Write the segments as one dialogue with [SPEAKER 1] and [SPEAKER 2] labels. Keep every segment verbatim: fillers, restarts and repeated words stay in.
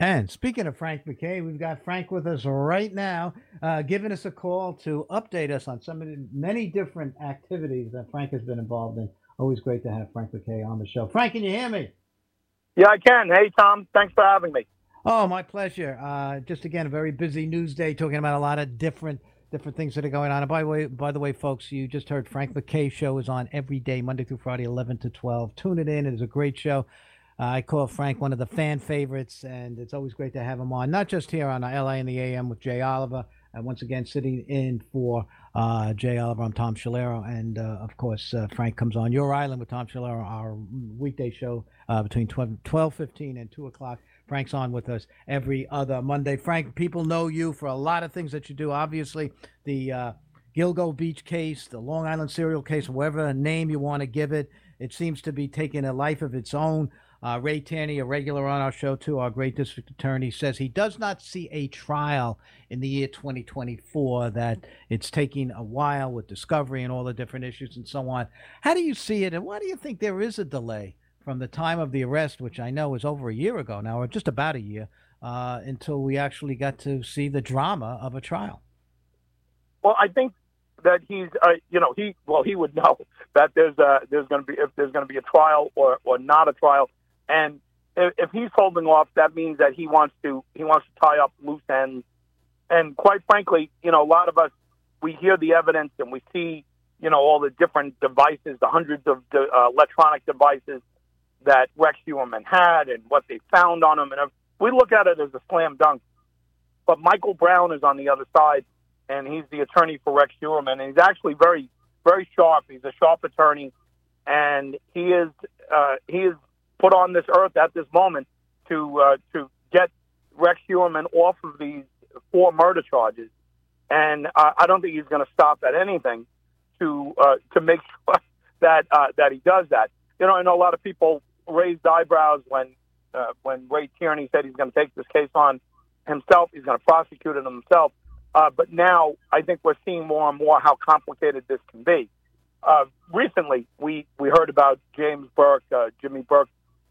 [SPEAKER 1] And speaking of Frank McKay, we've got Frank with us right now, uh, giving us a call to update us on some of the many different activities that Frank has been involved in. Always great to have Frank McKay on the show. Frank, can you hear me?
[SPEAKER 2] Yeah, I can. Hey, Tom. Thanks for having me.
[SPEAKER 1] Oh, my pleasure. Uh, just again, a very busy news day, talking about a lot of different different things that are going on. And by the way, by the way, folks, you just heard Frank McKay show is on every day, Monday through Friday, eleven to twelve. Tune it in. It is a great show. Uh, I call Frank one of the fan favorites, and it's always great to have him on, not just here on L A and the A M with Jay Oliver, and once again, sitting in for uh, Jay Oliver, I'm Tom Shalero, and uh, of course, uh, Frank comes on Your Island with Tom Shalero, our weekday show uh, between twelve fifteen and two o'clock. Frank's on with us every other Monday. Frank, people know you for a lot of things that you do. Obviously, the uh, Gilgo Beach case, the Long Island serial case, whatever name you want to give it, it seems to be taking a life of its own. Uh, Ray Tierney, a regular on our show too, our great district attorney, says he does not see a trial in the year twenty twenty-four, that it's taking a while with discovery and all the different issues and so on. How do you see it, and why do you think there is a delay from the time of the arrest, which I know is over a year ago now, or just about a year, uh, until we actually got to see the drama of a trial?
[SPEAKER 2] Well, I think that he's, uh, you know, he well, he would know that there's uh, there's going to be if there's going to be a trial or or not a trial, and if, if he's holding off, that means that he wants to he wants to tie up loose ends. And quite frankly, you know, a lot of us, we hear the evidence and we see, you know, all the different devices, the hundreds of uh, electronic devices that Rex Heuermann had and what they found on him. And we look at it as a slam dunk. But Michael Brown is on the other side, and he's the attorney for Rex Heuermann. And he's actually very, very sharp. He's a sharp attorney, and he is uh, he is put on this earth at this moment to uh, to get Rex Heuermann off of these four murder charges. And uh, I don't think he's going to stop at anything to uh, to make sure that uh, that he does that. You know, I know a lot of people raised eyebrows when uh, when Ray Tierney said he's going to take this case on himself. He's going to prosecute it himself. Uh, but now I think we're seeing more and more how complicated this can be. Uh, recently, we, we heard about James Burke, uh, Jimmy Burke,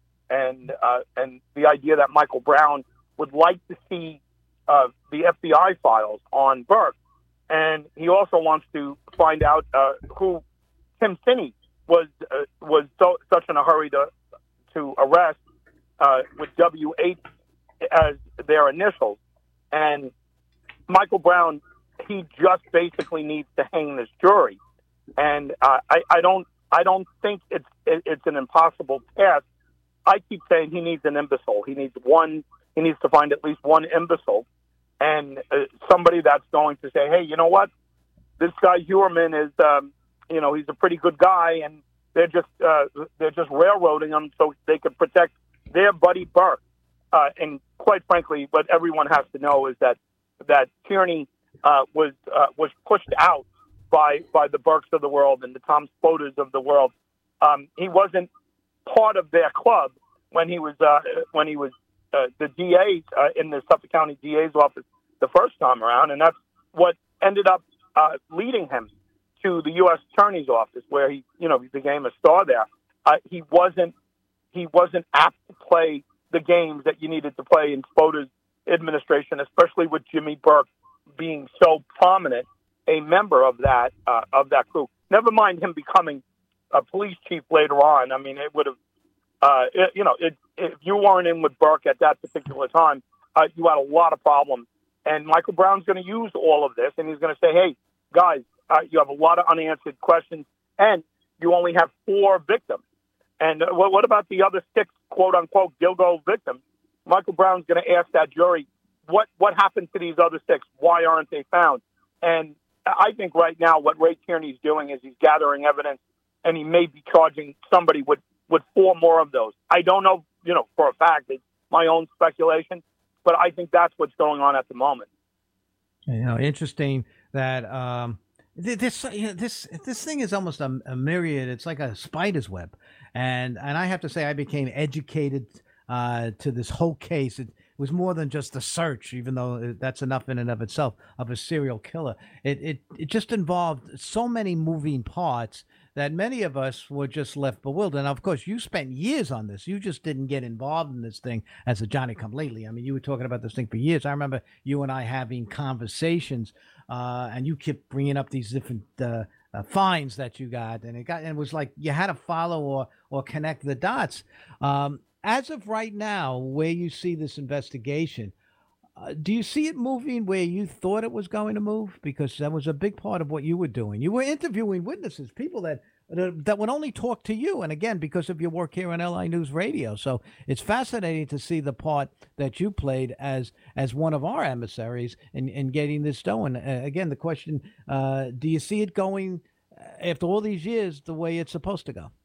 [SPEAKER 2] and uh, and the idea that Michael Brown would like to see uh, the F B I files on Burke. And he also wants to find out uh, who Tim Finney was uh, was so such in a hurry to to arrest uh, with W H as their initials. And Michael Brown, he just basically needs to hang this jury. And uh, I, I don't I don't think it's it, it's an impossible task. I keep saying he needs an imbecile. He needs one. He needs to find at least one imbecile, and uh, somebody that's going to say, hey, you know what? This guy Heuermann is, um, you know, he's a pretty good guy, and they're just uh, they're just railroading him so they can protect their buddy Burke. Uh, and quite frankly, what everyone has to know is that that Tierney uh, was uh, was pushed out by by the Burkes of the world and the Tom Spoders of the world. Um, he wasn't part of their club when he was uh, when he was uh, the D A uh, in the Suffolk County D A's office the first time around, and that's what ended up uh, leading him to the U S Attorney's office, where he, you know, he became a star there. Uh, he wasn't he wasn't apt to play the games that you needed to play in Spoda's administration, especially with Jimmy Burke being so prominent, a member of that uh, of that crew. Never mind him becoming a police chief later on. I mean, it would have, uh, it, you know, it, if you weren't in with Burke at that particular time, uh, you had a lot of problems. And Michael Brown's going to use all of this, and he's going to say, hey, guys, uh, you have a lot of unanswered questions, and you only have four victims. And uh, what, what about the other six, quote-unquote, Gilgo victims? Michael Brown's going to ask that jury, what, what happened to these other six? Why aren't they found? And I think right now what Ray Tierney's doing is he's gathering evidence, and he may be charging somebody with, with four more of those. I don't know, you know, for a fact. It's my own speculation, but I think that's what's going on at the moment.
[SPEAKER 1] You know, interesting that um, th- this you know, this this thing is almost a, a myriad. It's like a spider's web, and and I have to say I became educated uh, to this whole case. It was more than just a search, even though that's enough in and of itself, of a serial killer. It it it just involved so many moving parts that many of us were just left bewildered. Now, of course, you spent years on this. You just didn't get involved in this thing as a Johnny come lately. I mean, you were talking about this thing for years. I remember you and I having conversations, uh, and you kept bringing up these different uh, uh, fines that you got, and it got and it was like you had to follow or or connect the dots. Um, as of right now, where you see this investigation. Uh, do you see it moving where you thought it was going to move? Because that was a big part of what you were doing. You were interviewing witnesses, people that that that would only talk to you. And again, because of your work here on L I News Radio, so it's fascinating to see the part that you played as as one of our emissaries in in getting this done. Uh, again, the question: uh, do you see it going uh, after all these years the way it's supposed to go?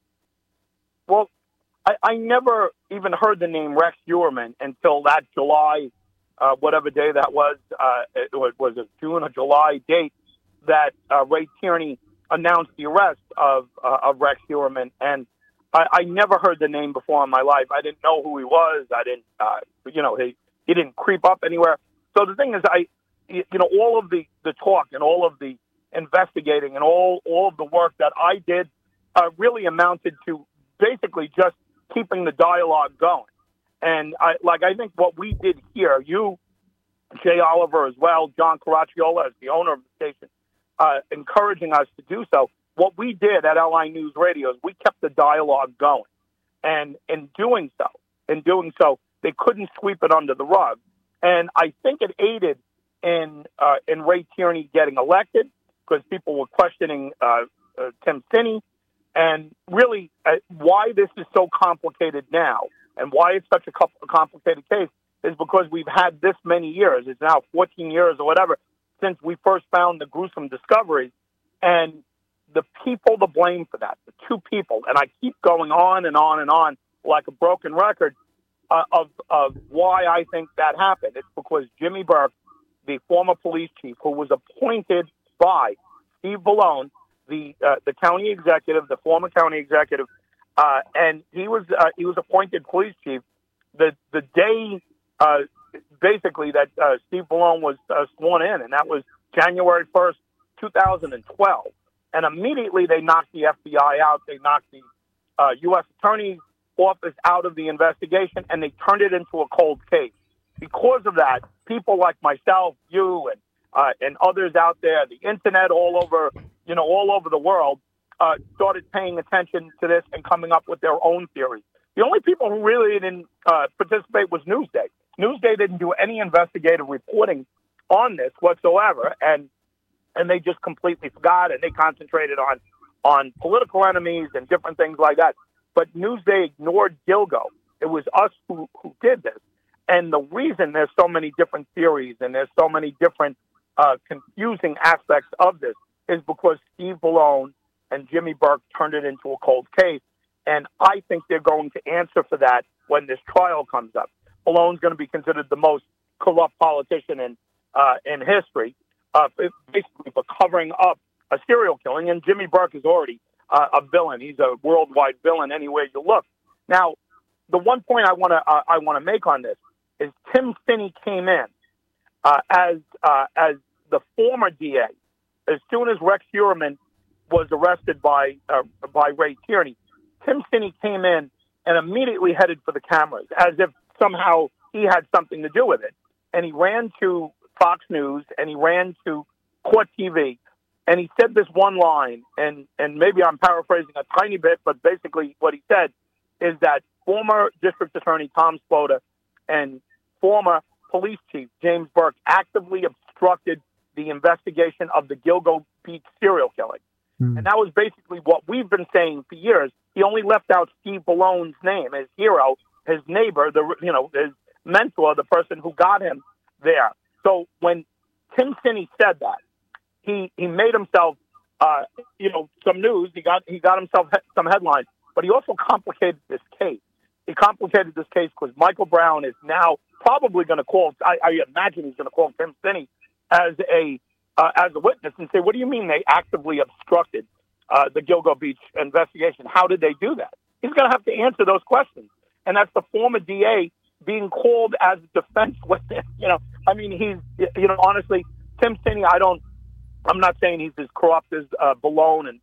[SPEAKER 2] Well, I, I never even heard the name Rex Heuermann until that July. Uh, whatever day that was, uh, it was, was a June or July date that uh, Ray Tierney announced the arrest of uh, of Rex Heuermann, and I, I never heard the name before in my life. I didn't know who he was. I didn't, uh, you know, he he didn't creep up anywhere. So the thing is, I, you know, all of the, the talk and all of the investigating and all all of the work that I did uh, really amounted to basically just keeping the dialogue going. And I, like, I think what we did here, you, Jay Oliver as well, John Caracciolo as the owner of the station, uh, encouraging us to do so. What we did at L I News Radio is we kept the dialogue going. And in doing so, in doing so, they couldn't sweep it under the rug. And I think it aided in, uh, in Ray Tierney getting elected because people were questioning uh, uh, Tim Sini. And really, uh, why this is so complicated now and why it's such a complicated case is because we've had this many years. It's now fourteen years or whatever since we first found the gruesome discoveries. And the people to blame for that, the two people, and I keep going on and on and on like a broken record uh, of, of why I think that happened. It's because Jimmy Burke, the former police chief, who was appointed by Steve Bellone, the uh, the county executive, the former county executive, Uh, and he was uh, he was appointed police chief the the day uh, basically that uh, Steve Bellone was uh, sworn in, and that was January first, two thousand twelve. And immediately they knocked the F B I out, they knocked the uh, U S Attorney's office out of the investigation, and they turned it into a cold case. Because of that, people like myself, you, and uh, and others out there, the internet all over, you know, all over the world. Uh, started paying attention to this and coming up with their own theories. The only people who really didn't uh, participate was Newsday. Newsday didn't do any investigative reporting on this whatsoever, and and they just completely forgot, and they concentrated on on political enemies and different things like that. But Newsday ignored Gilgo. It was us who, who did this. And the reason there's so many different theories and there's so many different uh, confusing aspects of this is because Steve Bellone and Jimmy Burke turned it into a cold case. And I think they're going to answer for that when this trial comes up. Ballone's going to be considered the most corrupt politician in uh, in history, uh, basically for covering up a serial killing. And Jimmy Burke is already uh, a villain. He's a worldwide villain anywhere you look. Now, the one point I want to uh, I want to make on this is Tim Sini came in uh, as uh, as the former D A. As soon as Rex Heuermann was arrested by uh, by Ray Tierney, Tim Sini came in and immediately headed for the cameras, as if somehow he had something to do with it. And he ran to Fox News and he ran to Court T V, and he said this one line, and, and maybe I'm paraphrasing a tiny bit, but basically what he said is that former District Attorney Tom Spota and former Police Chief James Burke actively obstructed the investigation of the Gilgo Beach serial killing. Mm. And that was basically what we've been saying for years. He only left out Steve Ballone's name, his hero, his neighbor, the you know his mentor, the person who got him there. So when Tim Sini said that, he he made himself uh, you know some news. He got he got himself he- some headlines, but he also complicated this case. He complicated this case because Michael Brown is now probably going to call. I, I imagine he's going to call Tim Sini as a uh, as a witness and say, "What do you mean they actively obstructed uh, the Gilgo Beach investigation? How did they do that?" He's going to have to answer those questions, and that's the former D A being called as a defense witness. You know, I mean, he's you know honestly, Tim Sini. I don't. I'm not saying he's as corrupt as uh, Bellone and Burke,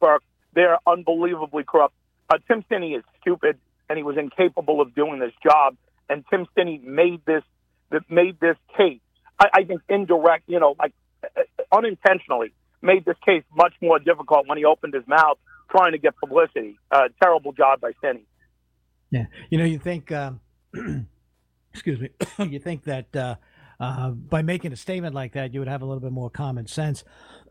[SPEAKER 2] they're unbelievably corrupt. Uh, Tim Stinney is stupid, and he was incapable of doing this job. And Tim Stinney made this that made this case. I, I think indirect, you know, like uh, unintentionally made this case much more difficult when he opened his mouth trying to get publicity. Uh, terrible job by Stinney.
[SPEAKER 1] Yeah, you know, you think, um, excuse me, you think that uh, uh, by making a statement like that, you would have a little bit more common sense.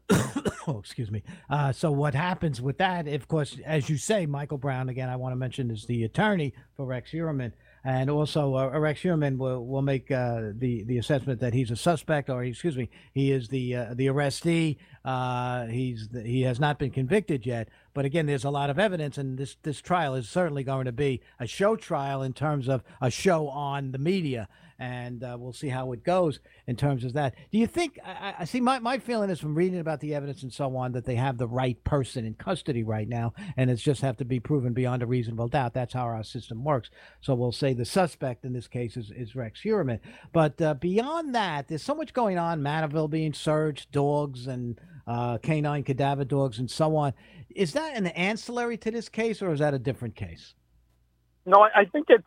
[SPEAKER 1] Oh, excuse me. Uh, so what happens with that? Of course, as you say, Michael Brown, again, I want to mention, is the attorney for Rex Heuermann. And also, uh, Rex Heuermann will, will make uh, the the assessment that he's a suspect, or excuse me, he is the uh, the arrestee. Uh, he's the, he has not been convicted yet. But again, there's a lot of evidence, and this this trial is certainly going to be a show trial in terms of a show on the media, and uh, we'll see how it goes in terms of that. Do you think? I, I see. My, my feeling is from reading about the evidence and so on that they have the right person in custody right now, and it's just have to be proven beyond a reasonable doubt. That's how our system works. So we'll say the suspect in this case is, is Rex Heuermann. But uh, beyond that, there's so much going on. Manorville being searched, dogs and uh, canine cadaver dogs, and so on. Is that an ancillary to this case, or is that a different case?
[SPEAKER 2] No, I, I think it's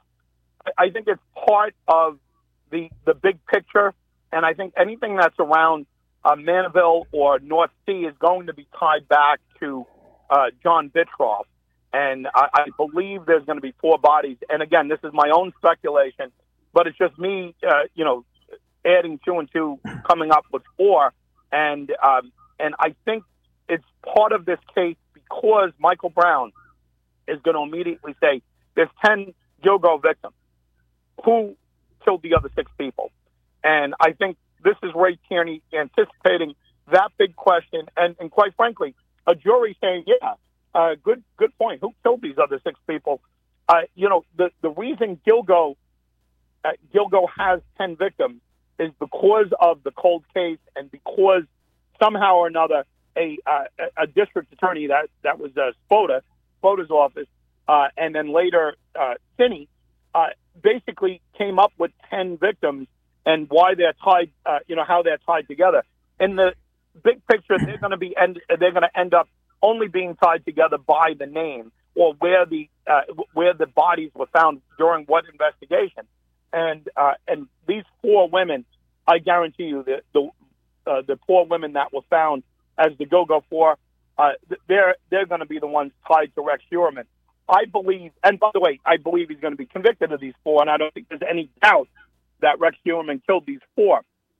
[SPEAKER 2] I think it's part of the the big picture, and I think anything that's around uh, Manorville or North Sea is going to be tied back to uh, John Bittroff, and I, I believe there's going to be four bodies. And again, this is my own speculation, but it's just me, uh, you know, adding two and two, coming up with four, and um, and I think it's part of this case because Michael Brown is going to immediately say there's ten Gilgo victims. Who killed the other six people? And I think this is Ray Tierney anticipating that big question, and, and quite frankly, a jury saying, yeah, uh, good good point. Who killed these other six people? Uh, you know, the, the reason Gilgo, uh, Gilgo has ten victims is because of the cold case and because somehow or another a uh, a district attorney, that, that was uh, Spoda, Spoda's office, uh, and then later uh, Finney, uh, basically came up with ten victims and why they're tied, uh, you know, how they're tied together. In the big picture, they're going to be end, they're going to end up only being tied together by the name or where the uh, where the bodies were found during what investigation. And uh, and these four women, I guarantee you, the the, uh, the four women that were found as the Go-Go Four, uh, they're they're going to be the ones tied to Rex Heuermann. I believe, and by the way, I believe he's going to be convicted of these four, and I don't think there's any doubt that Rex Heuermann killed these four.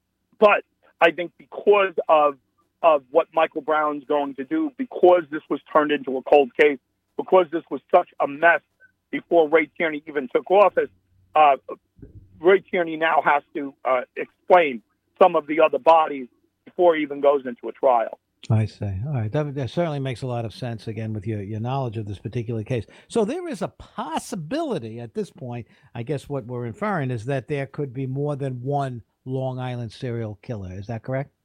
[SPEAKER 2] But I think because of of what Michael Brown's going to do, because this was turned into a cold case, because this was such a mess before Ray Tierney even took office, uh, Ray Tierney now has to uh, explain some of the other bodies before he even goes into a trial.
[SPEAKER 1] I see. All right. That, that certainly makes a lot of sense, again, with your, your knowledge of this particular case. So there is a possibility at this point, I guess what we're inferring is that there could be more than one Long Island serial killer. Is that correct?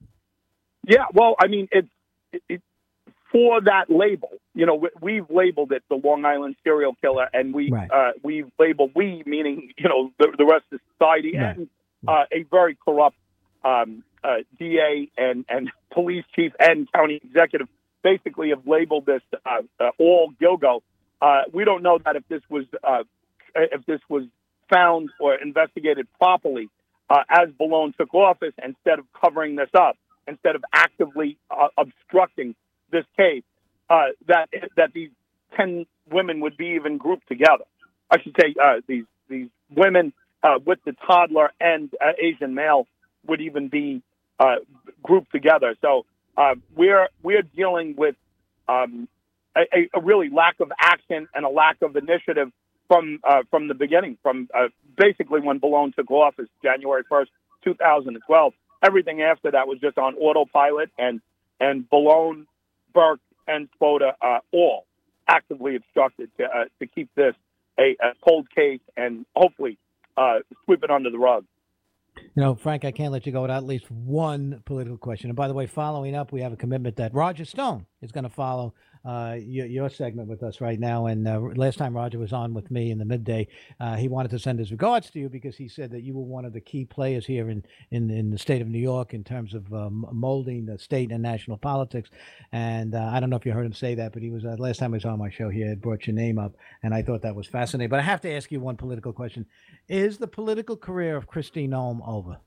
[SPEAKER 2] Yeah. Well, I mean, it's it, it, for that label. You know, we, we've labeled it the Long Island serial killer, and we, right. uh, we've labeled we, meaning, you know, the, the rest of society, right. and uh, a very corrupt um Uh, D A and, and police chief and county executive basically have labeled this uh, uh, all Gilgo. Uh, we don't know that if this was uh, if this was found or investigated properly uh, as Bellone took office, instead of covering this up, instead of actively uh, obstructing this case, uh, that that these ten women would be even grouped together. I should say uh, these these women uh, with the toddler and uh, Asian male would even be Uh, grouped together. So uh, we're we're dealing with um, a, a really lack of action and a lack of initiative from uh, from the beginning, from uh, basically when Bellone took office, January first, two thousand twelve. Everything after that was just on autopilot, and and Bellone, Burke, and Spoda uh, all actively obstructed to uh, to keep this a, a cold case and hopefully uh, sweep it under the rug.
[SPEAKER 1] You know, Frank, I can't let you go without at least one political question. And by the way, following up, we have a commitment that Roger Stone is going to follow uh, your, your segment with us right now. And uh, last time Roger was on with me in the midday, uh, he wanted to send his regards to you because he said that you were one of the key players here in, in, in the state of New York in terms of um, molding the state and national politics. And uh, I don't know if you heard him say that, but he was uh, last time he was on my show, he had brought your name up, and I thought that was fascinating. But I have to ask you one political question: is the political career of Kristi Noem over?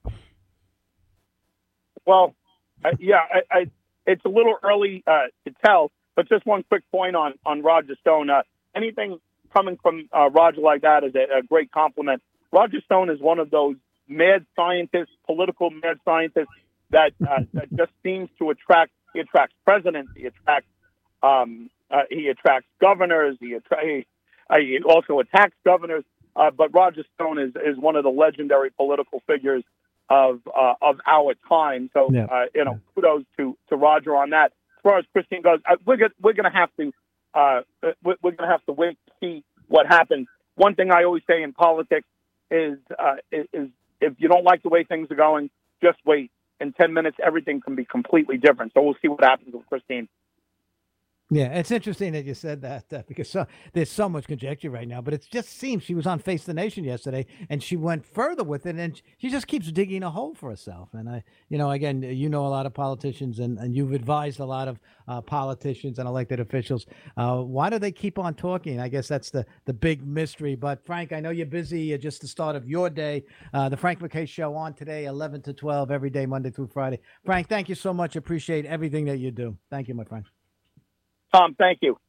[SPEAKER 2] Well, uh, yeah, I, I, it's a little early uh, to tell, but just one quick point on, on Roger Stone. Uh, anything coming from uh, Roger like that is a, a great compliment. Roger Stone is one of those mad scientists, political mad scientists that, uh, that just seems to attract, he attracts presidents, he attracts, um, uh, he attracts governors, he, attra- he, uh, he also attacks governors. Uh, but Roger Stone is, is one of the legendary political figures of uh, of our time. So,
[SPEAKER 1] yeah.
[SPEAKER 2] uh, you know, kudos to, to Roger on that. As far as Christine goes, uh, we're gonna, we're going to have to uh, we're, we're going to have to wait to see what happens. One thing I always say in politics is uh, is, is if you don't like the way things are going, just wait. In ten minutes, everything can be completely different. So we'll see what happens with Christine.
[SPEAKER 1] Yeah, it's interesting that you said that uh, because so, there's so much conjecture right now, but it just seems she was on Face the Nation yesterday and she went further with it, and she just keeps digging a hole for herself. And I, you know, again, you know a lot of politicians, and, and you've advised a lot of uh, politicians and elected officials. Uh, why do they keep on talking? I guess that's the, the big mystery. But Frank, I know you're busy. Uh, just the start of your day. Uh, the Frank MacKay Show on today, eleven to twelve, every day, Monday through Friday. Frank, thank you so much. Appreciate everything that you do. Thank you, my friend.
[SPEAKER 2] Tom, thank you.